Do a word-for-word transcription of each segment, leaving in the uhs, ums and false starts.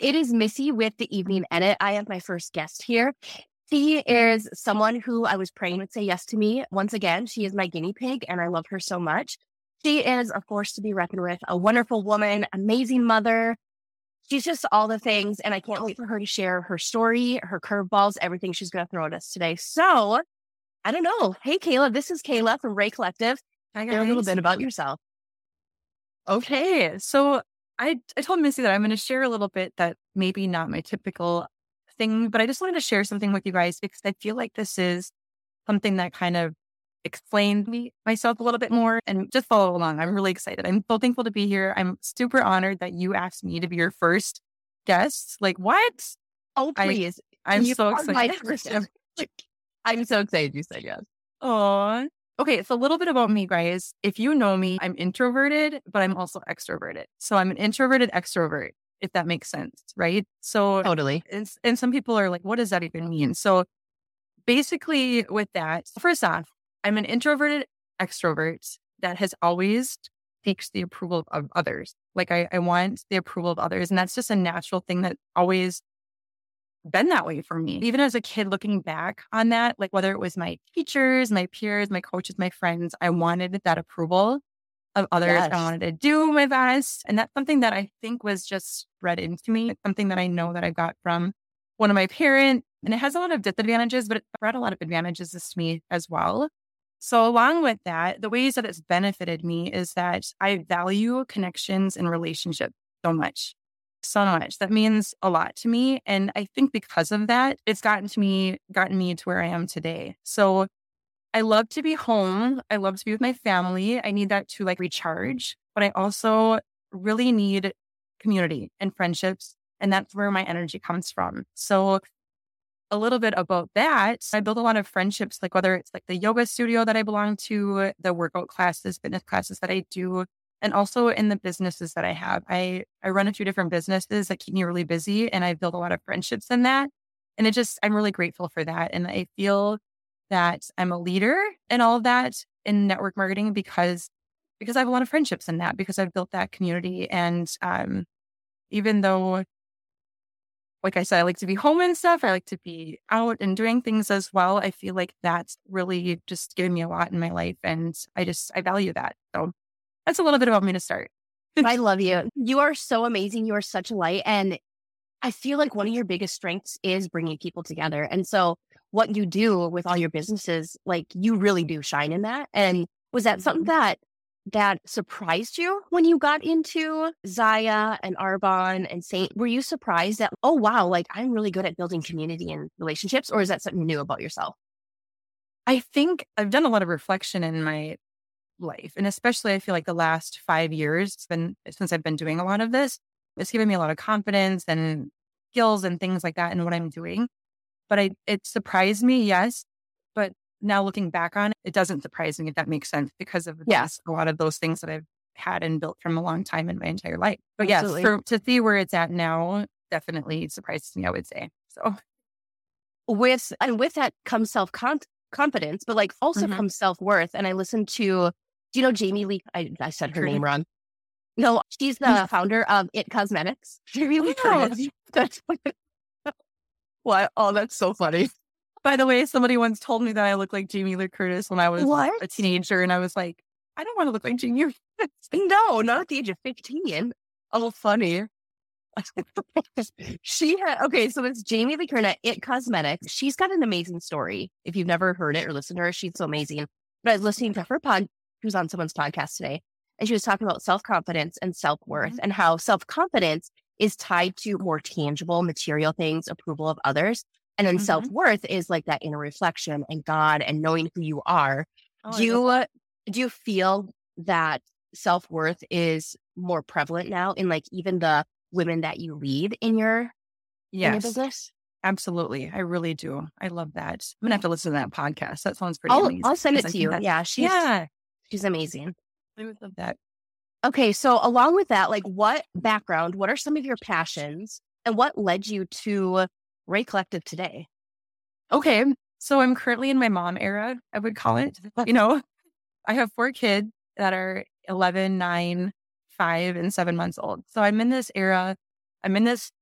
it is Missy with the Evening Edit. I have my first guest here. She is someone who I was praying would say yes to me. Once again, she is my guinea pig, and I love her so much. She is a force to be reckoned with, a wonderful woman, amazing mother. She's just all the things, and I can't wait for her to share her story, her curveballs, everything she's going to throw at us today. So, I don't know. Hey, Kayla, this is Kayla from Ray Collective. Hi, Share a little guys. bit about yourself. Okay, so I I told Missy that I'm going to share a little bit that maybe not my typical thing, but I just wanted to share something with you guys because I feel like this is something that kind of explained me myself a little bit more, and just follow along. I'm really excited. I'm so thankful to be here. I'm super honored that you asked me to be your first guest. Like, what? Oh, I please. I'm You so are my excited. first ever- I'm so excited you said yes. Aw. Okay, it's a little bit about me, guys. If you know me, I'm introverted, but I'm also extroverted. So I'm an introverted extrovert, if that makes sense, right? So, Totally. and, and some people are like, what does that even mean? So basically with that, first off, I'm an introverted extrovert that has always seeks the approval of others. Like I, I want the approval of others. And that's just a natural thing that always been that way for me. Even as a kid, looking back on that, like whether it was my teachers, my peers, my coaches, my friends, I wanted that approval of others. Yes. I wanted to do my best. And that's something that I think was just bred into me. It's something that I know that I got from one of my parents. And it has a lot of disadvantages, but it brought a lot of advantages to me as well. So along with that, the ways that it's benefited me is that I value connections and relationships so much. So much. That means a lot to me. And I think because of that, it's gotten to me, gotten me to where I am today. So I love to be home. I love to be with my family. I need that to like recharge, but I also really need community and friendships. And that's where my energy comes from. So a little bit about that, I build a lot of friendships, like whether it's like the yoga studio that I belong to, the workout classes, fitness classes that I do, and also in the businesses that I have. I, I run a few different businesses that keep me really busy, and I build a lot of friendships in that. And it just, I'm really grateful for that. And I feel that I'm a leader in all of that in network marketing because, because I have a lot of friendships in that, because I've built that community. And um, even though, like I said, I like to be home and stuff, I like to be out and doing things as well. I feel like that's really just given me a lot in my life. And I just, I value that. So that's a little bit about me to start. I love you. You are so amazing. You are such a light. And I feel like one of your biggest strengths is bringing people together. And so what you do with all your businesses, like you really do shine in that. And was that something that that surprised you when you got into Zaya and Arbonne and Saint? Were you surprised that, oh, wow, like I'm really good at building community and relationships? Or is that something new about yourself? I think I've done a lot of reflection in my life. And especially I feel like the last five years, it's been since I've been doing a lot of this, it's given me a lot of confidence and skills and things like that in what I'm doing. But I, it surprised me, yes. But now looking back on it, it doesn't surprise me, if that makes sense, because of Yes. a lot of those things that I've had and built from a long time in my entire life. But Absolutely. yes, for, to see where it's at now, definitely surprises me, I would say. So With and with that comes self confidence, but like also Mhm. comes self worth. And I listened to, do you know Jamie Lee? I, I said her Curtis. name wrong. No, she's the founder of It Cosmetics. Jamie Lee Oh. Curtis. That's what? Oh, that's so funny. By the way, somebody once told me that I look like Jamie Lee Curtis when I was What? a teenager, and I was like, I don't want to look like Jamie Lee Curtis. No, not at the age of fifteen. Oh, funny. She had, okay, so it's Jamie Lee Curtis, It Cosmetics. She's got an amazing story. If you've never heard it or listened to her, she's so amazing. But I was listening to her pod, she was on someone's podcast today, and she was talking about self-confidence and self-worth Mhm. and how self-confidence is tied to more tangible material things, approval of others. And then Mhm. self-worth is like that inner reflection and God and knowing who you are. Oh, I do you, love uh, do you feel that self-worth is more prevalent now in like even the women that you lead in your, in your Yes, business? absolutely. I really do. I love that. I'm gonna have to listen to that podcast. That sounds pretty I'll, amazing. I'll send it 'cause I to think you. that- Yeah, she's, yeah, she's amazing. I would love that. Okay, so along with that, like what background, what are some of your passions and what led you to Ray Collective today? Okay, so I'm currently in my mom era, I would call it. You know, I have four kids that are eleven, nine, five, and seven months old. So I'm in this era. I'm in this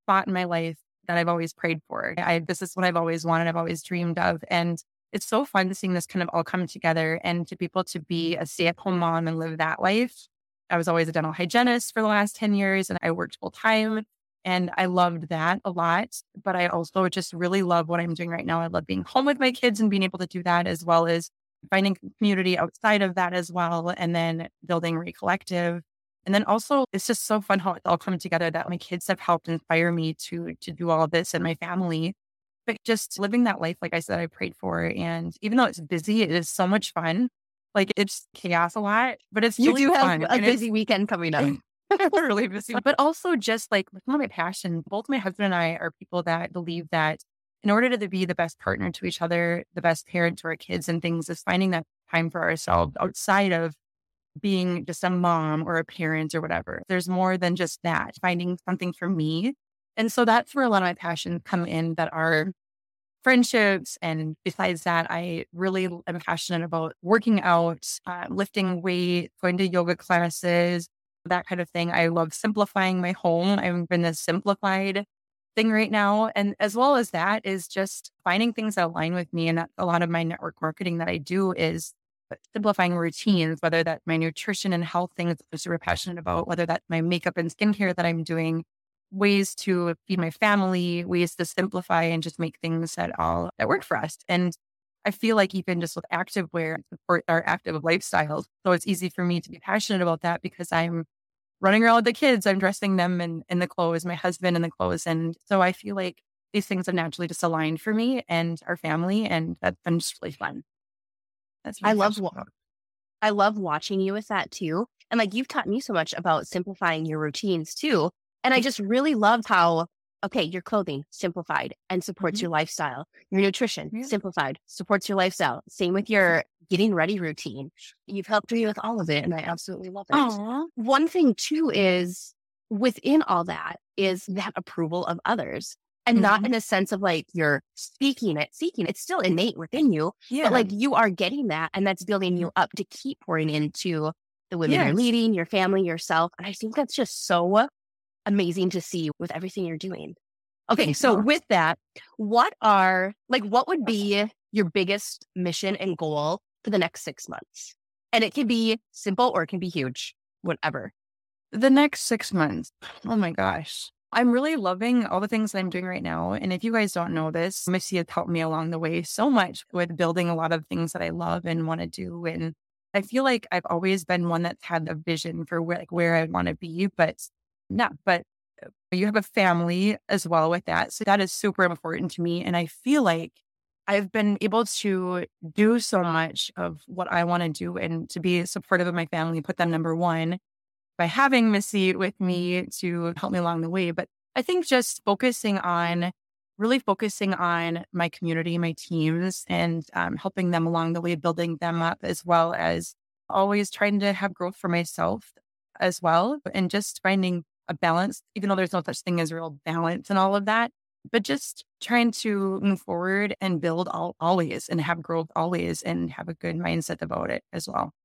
spot in my life that I've always prayed for. I, this is what I've always wanted. I've always dreamed of. And it's so fun seeing this kind of all come together and to be able to be a stay-at-home mom and live that life. I was always a dental hygienist for the last ten years and I worked full time and I loved that a lot. But I also just really love what I'm doing right now. I love being home with my kids and being able to do that, as well as finding community outside of that as well. And then building Ray Collective. And then also it's just so fun how it's all come together that my kids have helped inspire me to, to do all of this, and my family. But just living that life, like I said, I prayed for. And even though it's busy, it is so much fun. Like it's chaos a lot, but it's You really do have fun. a And it's busy weekend coming up. really busy, but also just like one of my passion. Both my husband and I are people that believe that in order to be the best partner to each other, the best parent to our kids and things, is finding that time for ourselves outside of being just a mom or a parent or whatever. There's more than just that, finding something for me. And so that's where a lot of my passions come in, that are friendships. And besides that, I really am passionate about working out, uh, lifting weight, going to yoga classes, that kind of thing. I love simplifying my home. I'm in a simplified thing right now. And as well as that is just finding things that align with me. And that's a lot of my network marketing that I do, is simplifying routines, whether that's my nutrition and health things I'm super passionate about, whether that's my makeup and skincare that I'm doing, ways to feed my family, ways to simplify and just make things that all that work for us. And I feel like even just with activewear support our active lifestyles. So it's easy for me to be passionate about that because I'm running around with the kids, I'm dressing them in, in the clothes, my husband in the clothes. And so I feel like these things have naturally just aligned for me and our family. And that's been just really fun. That's I love wa- I love watching you with that too. And like you've taught me so much about simplifying your routines too. And I just really love how, okay, your clothing simplified and supports Mhm. your lifestyle. Your nutrition Yeah. simplified, supports your lifestyle. Same with your getting ready routine. You've helped me with all of it and I absolutely love it. Aw. One thing too is within all that is that approval of others. And not Mhm. in a sense of like you're seeking it, seeking it. It's still innate within you, Yeah. but like you are getting that and that's building you up to keep pouring into the women you're Yes. leading, your family, yourself. And I think that's just so amazing to see with everything you're doing. Okay, so Yeah. with that, what are like what would be your biggest mission and goal for the next six months? And it can be simple or it can be huge, whatever. The next six months. Oh my gosh. I'm really loving all the things that I'm doing right now. And if you guys don't know this, Missy has helped me along the way so much with building a lot of things that I love and want to do. And I feel like I've always been one that's had a vision for where, like, where I want to be, but not, but you have a family as well with that. So that is super important to me. And I feel like I've been able to do so much of what I want to do and to be supportive of my family, put them number one by having Missy with me to help me along the way. But I think just focusing on, really focusing on my community, my teams, and um, helping them along the way, building them up, as well as always trying to have growth for myself as well. And just finding a balance, even though there's no such thing as real balance and all of that, but just trying to move forward and build all, always and have growth always and have a good mindset about it as well.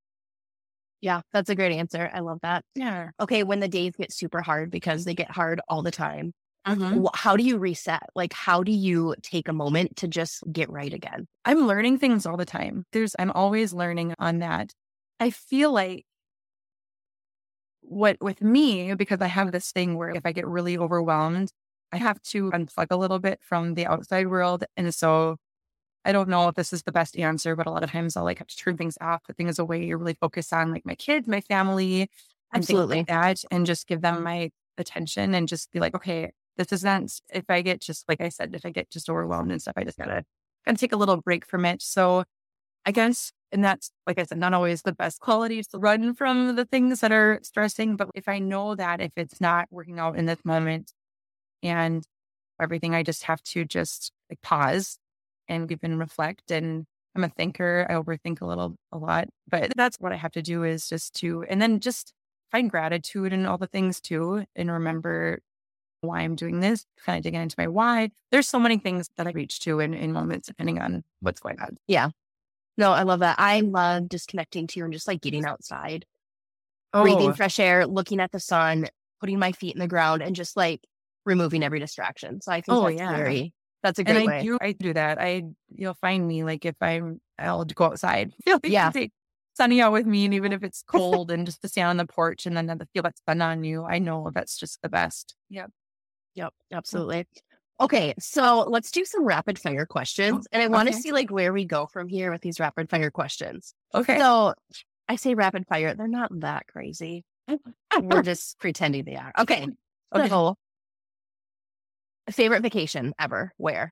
Yeah, that's a great answer. I love that. Yeah. Okay, when the days get super hard because they get hard all the time, Mhm. wh- how do you reset? Like, how do you take a moment to just get right again? I'm learning things all the time. There's, I'm always learning on that. I feel like what with me, because I have this thing where if I get really overwhelmed, I have to unplug a little bit from the outside world. And so I don't know if this is the best answer, but a lot of times I'll like have to turn things off, put things away, really focus on like my kids, my family, and Absolutely. things like that, and just give them my attention and just be like, okay, this isn't, if I get just, like I said, if I get just overwhelmed and stuff, I just gotta kind of take a little break from it. So I guess, and that's, like I said, not always the best quality to run from the things that are stressing. But if I know that if it's not working out in this moment and everything, I just have to just like pause and even reflect. And I'm a thinker. I overthink a little, a lot, but that's what I have to do, is just to, and then just find gratitude in all the things too. And remember why I'm doing this, kind of digging into my why. There's so many things that I reach to in, in moments, depending on what's going on. Yeah. No, I love that. I love disconnecting too and just like getting outside, breathing Oh, fresh air, looking at the sun, putting my feet in the ground and just like removing every distraction. So I think Oh that's yeah. very, that's a And great I way. do, I do that. I, you'll find me like if I'm, I'll go outside, feel like Yeah. take sunny out with me. And even if it's cold and just to stand on the porch and then the feel that sun on you, I know that's just the best. Yep. Yep. Absolutely. Okay. So let's do some rapid fire questions. And I want to Okay. see like where we go from here with these rapid fire questions. Okay. So I say rapid fire. They're not that crazy. We're just pretending they are. Okay. Okay. So favorite vacation ever? Where?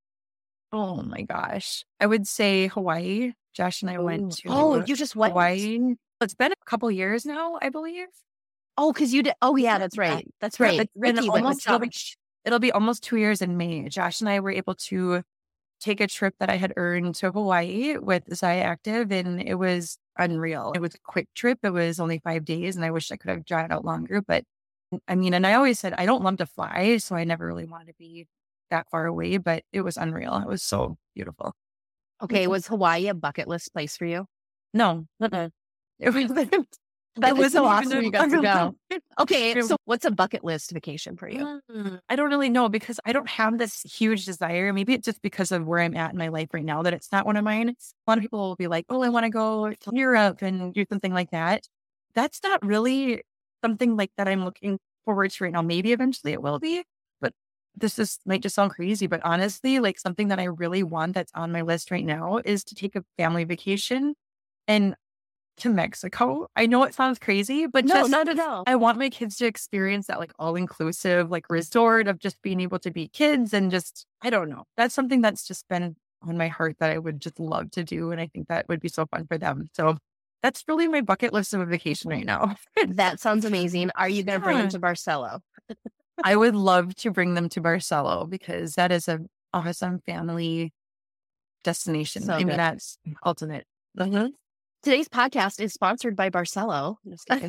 Oh my gosh. I would say Hawaii. Josh and I went to Oh, you just went. Hawaii. It's been a couple years now, I believe. Oh, because you did. Oh, yeah, that's right. That's right. It's been Ricky went with almost, it'll be, Josh. it'll be almost two years in May. Josh and I were able to take a trip that I had earned to Hawaii with Zaya Active, and it was unreal. It was a quick trip. It was only five days, and I wish I could have drawn it out longer. But I mean, and I always said I don't love to fly, so I never really wanted to be that far away, but it was unreal. It was so beautiful. Okay, was Hawaii a bucket list place for you? No, uh-uh. It wasn't. That was so wasn't even awesome a you got to bucket go. Okay, so what's a bucket list vacation for you? Mm, I don't really know because I don't have this huge desire. Maybe it's just because of where I'm at in my life right now that it's not one of mine. A lot of people will be like, oh, I want to go to Europe and do something like that. That's not really something like that I'm looking forward to right now. Maybe eventually it will be, but this is might just sound crazy. But honestly, like something that I really want that's on my list right now is to take a family vacation and to Mexico. I know it sounds crazy, but No, just, not at all. I want my kids to experience that like all inclusive, like resort of just being able to be kids and just, I don't know. That's something that's just been on my heart that I would just love to do. And I think that would be so fun for them. So that's really my bucket list of a vacation right now. That sounds amazing. Are you going to bring them to Barcelo? I would love to bring them to Barcelo because that is an awesome family destination. So I mean, good. that's ultimate. Uh-huh. Today's podcast is sponsored by Barcelo. Just kidding.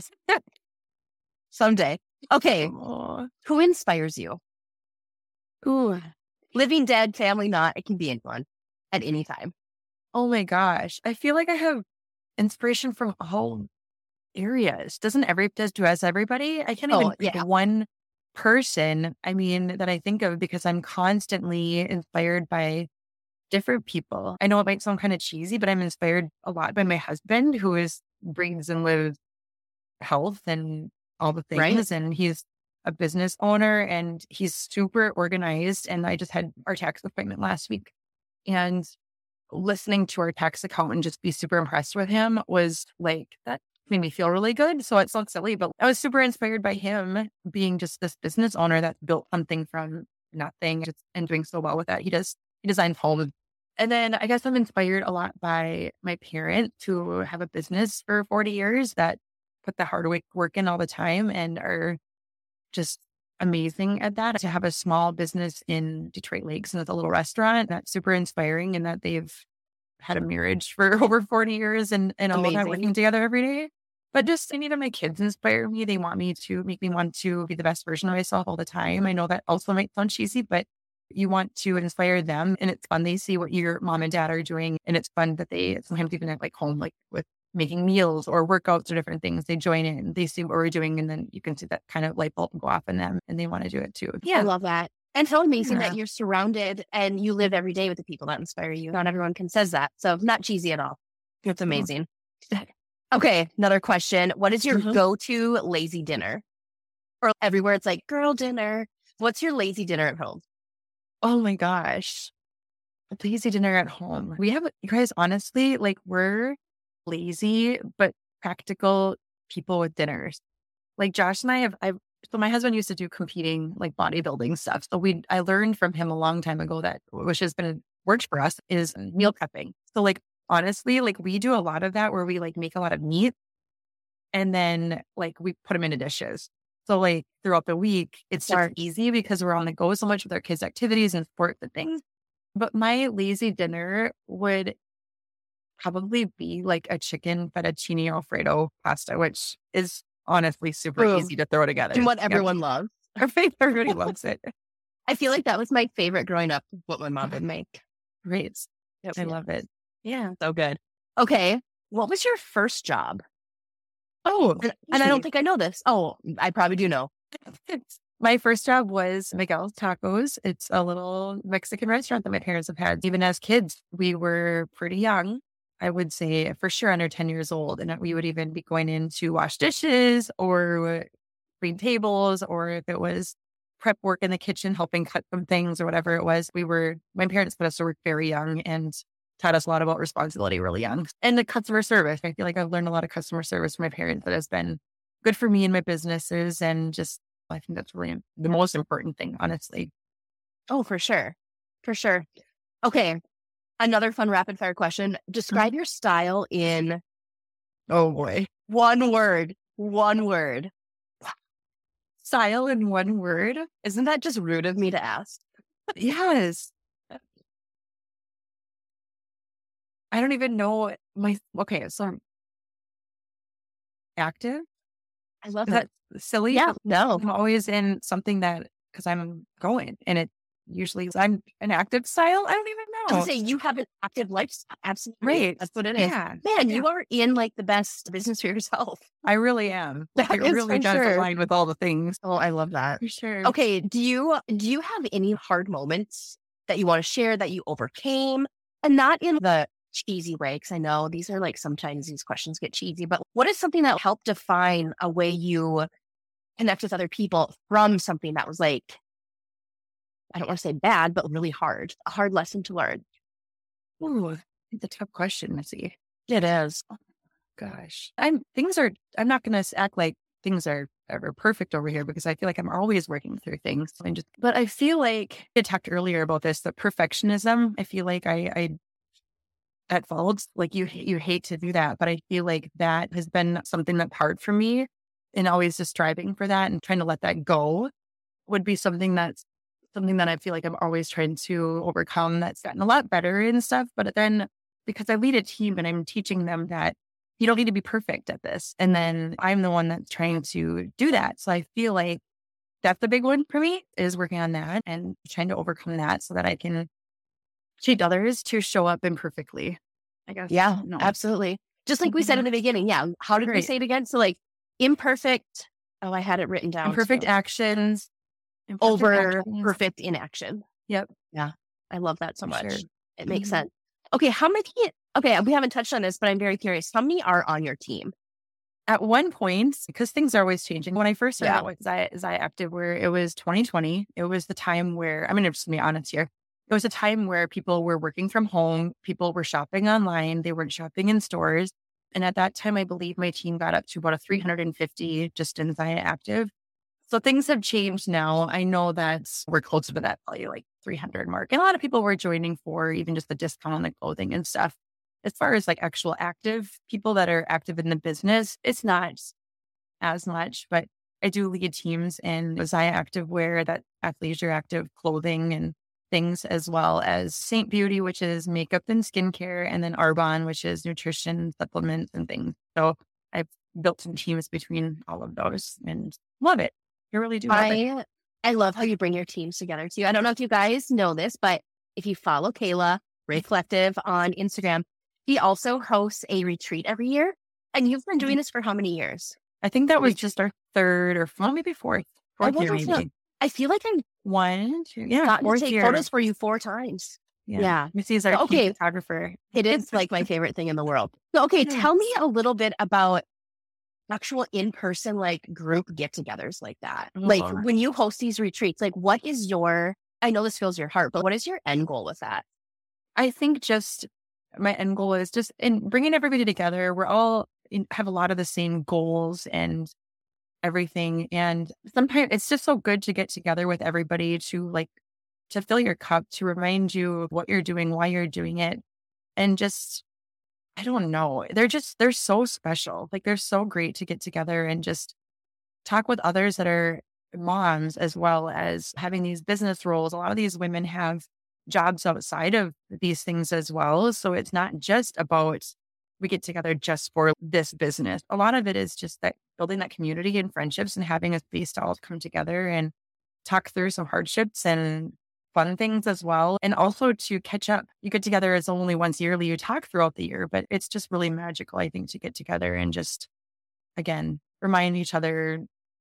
Someday. Okay. Aw. Who inspires you? Ooh. Living, dead, family, not. It can be anyone at any time. Oh my gosh. I feel like I have inspiration from all areas. Doesn't every, does, does everybody? I can't even Oh, pick yeah. one person, I mean, that I think of because I'm constantly inspired by different people. I know it might sound kind of cheesy, but I'm inspired a lot by my husband who is breathes and lives health and all the things. Right. And he's a business owner and he's super organized. And I just had our tax appointment last week and listening to our tax accountant just be super impressed with him was like, that made me feel really good. So it sounds silly, but I was super inspired by him being just this business owner that built something from nothing and doing so well with that. He does, he designs homes. And then I guess I'm inspired a lot by my parents who have a business for forty years that put the hard work in all the time and are just amazing at that. To have a small business in Detroit Lakes and it's a little restaurant, that's super inspiring and that they've had a marriage for over forty years and, and all of that working together every day. But just, I need my kids inspire me. They want me to make me want to be the best version of myself all the time. I know that also might sound cheesy, but you want to inspire them and it's fun. They see what your mom and dad are doing and it's fun that they sometimes even at like home, like with making meals or workouts or different things, they join in, they see what we're doing. And then you can see that kind of light bulb go off in them and they want to do it too. Yeah. I love that. And so amazing Yeah. that you're surrounded and you live every day with the people that inspire you. Not everyone can says that. So not cheesy at all. It's amazing. Okay. Another question. What is your Mhm. go-to lazy dinner? Or everywhere it's like girl dinner. What's your lazy dinner at home? Oh my gosh. A lazy dinner at home. We have, you guys, honestly, like we're lazy, but practical people with dinners. Like Josh and I have, I've, so my husband used to do competing like bodybuilding stuff. So we, I learned from him a long time ago that, which has been, worked for us is meal prepping. So like, honestly, like we do a lot of that where we like make a lot of meat and then like we put them into dishes. So like throughout the week, it's just Smart. easy because we're on the go so much with our kids' activities and sports and things. But my lazy dinner would probably be like a chicken fettuccine Alfredo pasta, which is honestly super Boom. easy to throw together. And what Yeah. everyone loves. Our favorite, everybody loves it. I feel like that was my favorite growing up, what my mom would make. Great. Yep. I love it. Yeah. So good. Okay. What was your first job? Oh, And, and I don't think I know this. Oh, I probably do know. My first job was Miguel's Tacos. It's a little Mexican restaurant that my parents have had. Even as kids, we were pretty young. I would say for sure under ten years old. And we would even be going in to wash dishes or clean tables, or if it was prep work in the kitchen, helping cut some things or whatever it was. We were, my parents put us to work very young and taught us a lot about responsibility really young. And the customer service. I feel like I've learned a lot of customer service from my parents that has been good for me and my businesses. And just, I think that's really the most important thing, honestly. Oh, for sure. For sure. Okay. Another fun rapid fire question. Describe your style in, oh boy, one word, one word. Style in one word. Isn't that just rude of me to ask? Yes. I don't even know my, okay, so active. I love Is that. that silly? Yeah, no. I'm always in something that, because I'm going and it usually, I'm an active style. I don't even I know. would say you have an active lifestyle. Absolutely. Right. That's what it is. Yeah. Man, Yeah. you are in like the best business for yourself. I really am. That It is really for does sure. align with all the things. Oh, I love that. For sure. Okay. Do you, do you have any hard moments that you want to share that you overcame, and not in the cheesy way? Because I know these are like, sometimes these questions get cheesy, but what is something that helped define a way you connect with other people from something that was like, I don't want to say bad, but really hard, a hard lesson to learn? Ooh, it's a tough question, Missy. It is. Gosh, I'm things are, I'm not going to act like things are ever perfect over here, because I feel like I'm always working through things. And just, but I feel like I talked earlier about this, the perfectionism. I feel like I, I, at fault, like you, you hate to do that, but I feel like that has been something that's hard for me, and always just striving for that and trying to let that go would be something that's something that I feel like I'm always trying to overcome. That's gotten a lot better and stuff. But then because I lead a team and I'm teaching them that you don't need to be perfect at this. And then I'm the one that's trying to do that. So I feel like that's the big one for me, is working on that and trying to overcome that so that I can treat others to show up imperfectly, I guess. Yeah, No. absolutely. Just like we said in the beginning. Yeah. How did we Right. say it again? So like imperfect. Oh, I had it written down. Imperfect too. actions. imperfect Over actions. perfect inaction. Yep. Yeah. I love that so For much. sure. It makes Mhm. sense. Okay. How many, okay, we haven't touched on this, but I'm very curious. How many are on your team? At one point, because things are always changing. When I first started Yeah. out with Zaya, Zaya Active, where it was twenty twenty, it was the time where, I'm going to just be honest here. It was a time where people were working from home. People were shopping online. They weren't shopping in stores. And at that time, I believe my team got up to about a three hundred fifty just in Zaya Active. So things have changed now. I know that we're closer to that, probably like three hundred mark. And a lot of people were joining for even just the discount on the clothing and stuff. As far as like actual active people that are active in the business, it's not as much, but I do lead teams in Zaya Active Wear, that athleisure active clothing and things, as well as Saint Beauty, which is makeup and skincare, and then Arbonne, which is nutrition, supplements, and things. So I've built some teams between all of those and love it. I really do love it. I, I love how you bring your teams together too. I don't know if you guys know this, but if you follow Kayla, Ray Collective on Instagram, he also hosts a retreat every year. And you've been doing this for how many years? I think that was just our third or well, maybe fourth. Fourth year, wonder if maybe. I feel like I've One, two, yeah, gotten to fourth take year. photos for you four times. Yeah. Yeah. Missy's our Okay. key photographer. It is like my favorite thing in the world. So, okay, Yes. tell me a little bit about actual in-person like group get-togethers like that. Oh. Like when you host these retreats, like what is your, I know this fills your heart, but what is your end goal with that? I think just my end goal is just in bringing everybody together. We're all in, have a lot of the same goals and everything. And sometimes it's just so good to get together with everybody to like, to fill your cup, to remind you of what you're doing, why you're doing it. And just, I don't know. They're just, they're so special. Like they're so great to get together and just talk with others that are moms as well as having these business roles. A lot of these women have jobs outside of these things as well. So it's not just about we get together just for this business. A lot of it is just that building that community and friendships and having a space to all come together and talk through some hardships and fun things as well. And also to catch up. You get together as only once yearly, you talk throughout the year, but it's just really magical, I think, to get together and just, again, remind each other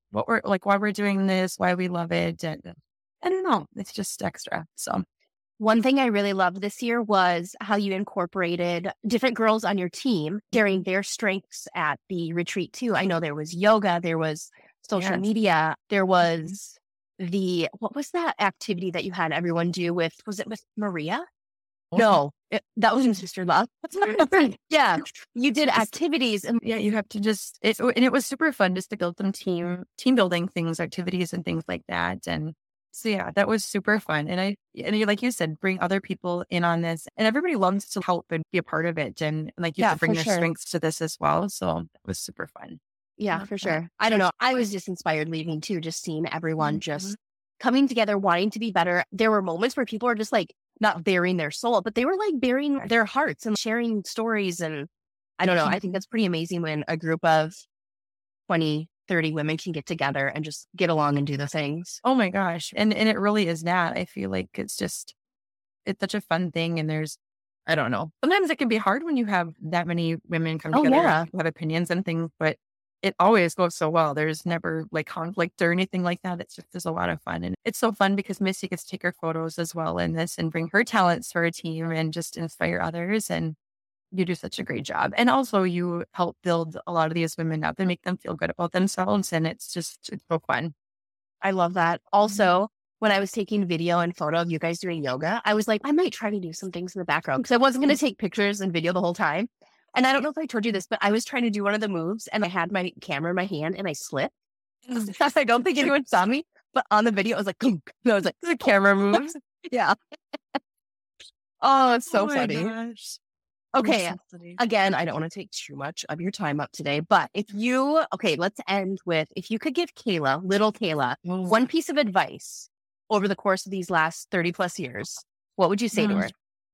what we're like, why we're doing this, why we love it. And I don't know, it's just extra. So one thing I really loved this year was how you incorporated different girls on your team sharing their strengths at the retreat too. I know there was yoga, there was social yes. media, there was the, what was that activity that you had everyone do with, was it with Maria? No, it, that was your sister-in-law. Yeah, you did activities. And yeah, you have to just, it, and it was super fun just to build some team, team building things, activities and things like that. And so, yeah, that was super fun. And I, and you, like you said, bring other people in on this, and everybody loves to help and be a part of it. And like you yeah, have to bring their sure. strengths to this as well. So it was super fun. Yeah, for sure. I don't know. I was just inspired leaving too, just seeing everyone mm-hmm. just coming together, wanting to be better. There were moments where people were just like, not bearing their soul, but they were like bearing their hearts and sharing stories. And I don't know, I think that's pretty amazing when a group of twenty, thirty women can get together and just get along and do the things. Oh my gosh. And and it really is that. I feel like it's just, it's such a fun thing. And there's, I don't know, sometimes it can be hard when you have that many women come together oh, yeah. and have opinions and things, but it always goes so well. There's never like conflict or anything like that. It's just, there's a lot of fun. And it's so fun because Missy gets to take her photos as well in this and bring her talents for a team and just inspire others. And you do such a great job. And also you help build a lot of these women up and make them feel good about themselves. And it's just, it's so fun. I love that. Also, when I was taking video and photo of you guys doing yoga, I was like, I might try to do some things in the background because I wasn't going to take pictures and video the whole time. And I don't know if I told you this, but I was trying to do one of the moves and I had my camera in my hand and I slipped. I don't think anyone saw me, but on the video, I was like, and I was like, the camera moves. Yeah. Oh, it's so oh funny. Gosh. Okay. So funny. Again, I don't want to take too much of your time up today, but if you, okay, let's end with, if you could give Kayla, little Kayla, oh. one piece of advice over the course of these last thirty plus years, what would you say mm. to her?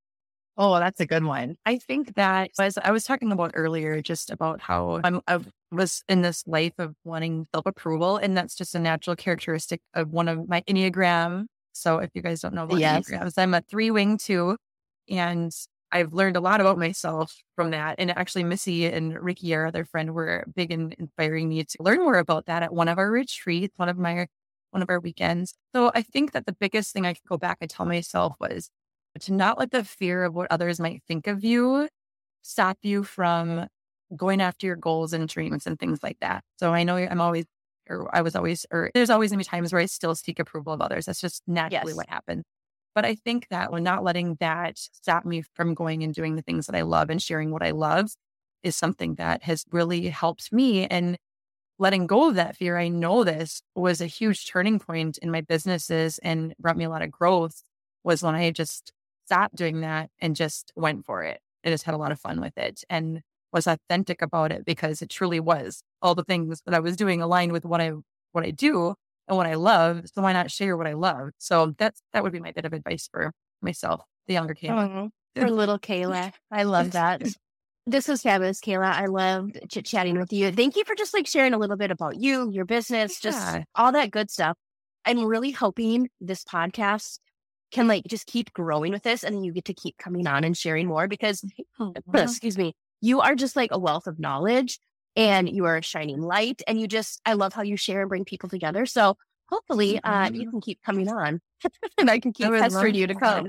Oh, that's a good one. I think that, as I was talking about earlier, just about how I'm, I was in this life of wanting self-approval, and that's just a natural characteristic of one of my Enneagram. So if you guys don't know about yes. Enneagrams, I'm a three-wing two, and I've learned a lot about myself from that. And actually, Missy and Ricky, our other friend, were big in inspiring me to learn more about that at one of our retreats, one of my, one of our weekends. So I think that the biggest thing I could go back and tell myself was to not let the fear of what others might think of you stop you from going after your goals and dreams and things like that. So I know I'm always, or I was always, or there's always going to be times where I still seek approval of others. That's just naturally yes. what happens. But I think that when not letting that stop me from going and doing the things that I love and sharing what I love is something that has really helped me. And letting go of that fear, I know this was a huge turning point in my businesses and brought me a lot of growth, was when I just stopped doing that and just went for it. I just had a lot of fun with it and was authentic about it, because it truly was all the things that I was doing aligned with what I, what I do and what I love. So why not share what I love? So that's, that would be my bit of advice for myself, the younger Kayla. Oh, for little Kayla. I love that. This was fabulous, Kayla. I loved chit chatting with you. Thank you for just like sharing a little bit about you, your business, yeah. just all that good stuff. I'm really hoping this podcast can like just keep growing with this, and then you get to keep coming on and sharing more, because oh, wow. excuse me, you are just like a wealth of knowledge and you are a shining light, and you just, I love how you share and bring people together. So hopefully mm-hmm. uh, you can keep coming on and I can keep pestering you to come.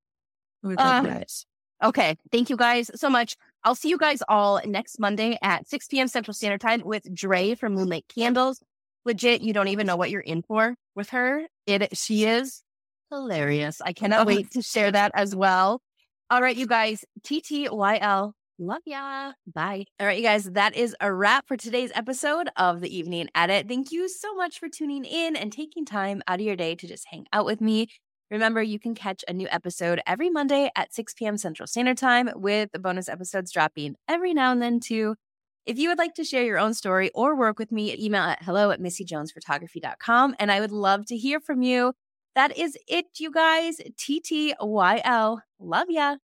Uh, okay. Thank you guys so much. I'll see you guys all next Monday at six p.m. Central Standard Time with Dre from Moonlight Candles. Legit, you don't even know what you're in for with her. It, she is hilarious. I cannot oh. wait to share that as well. All right, you guys, T T Y L. Love ya. Bye. All right, you guys, that is a wrap for today's episode of The Evening Edit. Thank you so much for tuning in and taking time out of your day to just hang out with me. Remember, you can catch a new episode every Monday at six p.m. Central Standard Time, with the bonus episodes dropping every now and then too. If you would like to share your own story or work with me, email at hello at missy jones photography dot com, and I would love to hear from you. That is it, you guys. T T Y L. Love ya.